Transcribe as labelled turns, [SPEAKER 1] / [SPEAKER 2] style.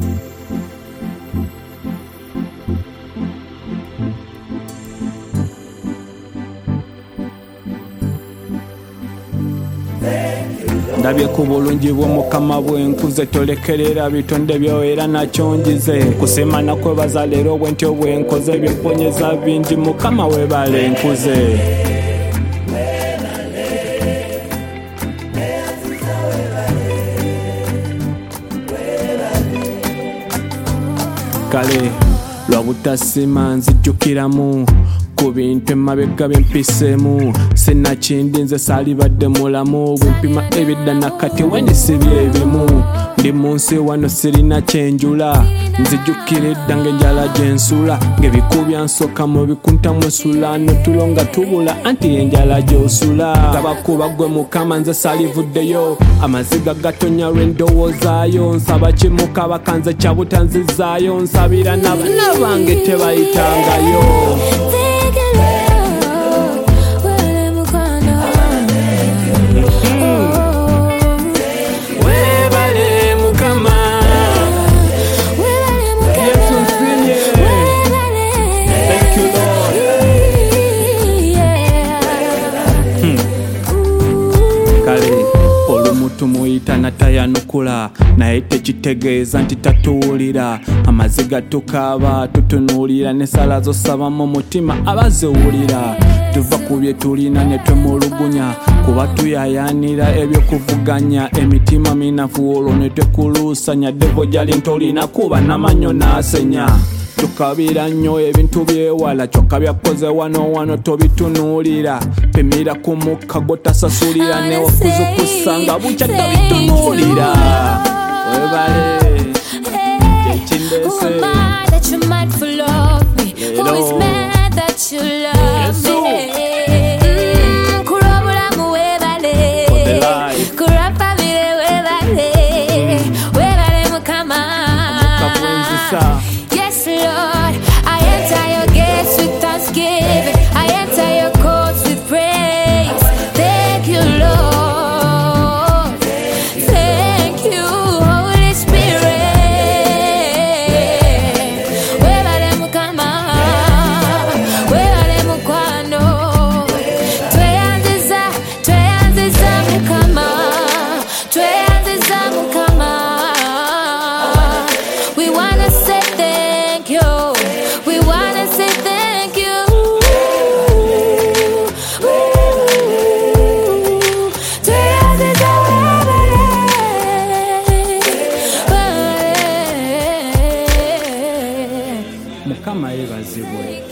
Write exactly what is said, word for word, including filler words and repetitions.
[SPEAKER 1] ndabye ku bulungi bw'omukama bwenkuze tolekerera bitonde byo era nakyo njize kusemana kwebaza leero bwentyo bwenkoze bimponyeza bingi mukama webale nkuze kale lwabutasima nzijjukiramu ku bintu emabega byempisemu sinakindi nze saalibadde mulamu bwempima ebidda nakati wendisibye ebimu ndi mu nsi wano sirina kyenjula nzijjukira edda ng'enjala gyensula ng'ebikubya nsooka mu bikuntamu ensula notulo nga tubula anti enjala gy'osula tabakuba gwe mukama nze saalivuddeyo amaziga gatonya lw'endowoozaayo nsaba kimuka bakanze kyabutanzizaayo nsabira n'abaana bange tebayitangayo. Tumuyita natayanukula naye tekitegeeza nti tatuwulira amaziga tukaaba tutunuulira n'ensala zosaba mu mutima abaziwulira tuva ku bye tulina ne twemulugunya kuba tuyayaanira ebyokuvuganya emitima minafu olwo ne tekuluusanya devo gyali ntolina kuba namanyo n'asenya tukabira nnyo ebintu byewala kyokka byakoze wano wano tobitunuulira pimira ku mukka gotasasulira newakuzukusanga bukya tobitunuulira webale kyekindese
[SPEAKER 2] Yes, Lord, I enter your gates with thanksgiving. I enter your courts with praise. Thank you, Lord. Thank you, Holy Spirit. Webale mukama, webale mukwano. Tweyanziza, tweyanziza mukama, tweyanziza mukama. We wanna say thank you. We wanna say thank you.
[SPEAKER 1] mukama yebazibwe.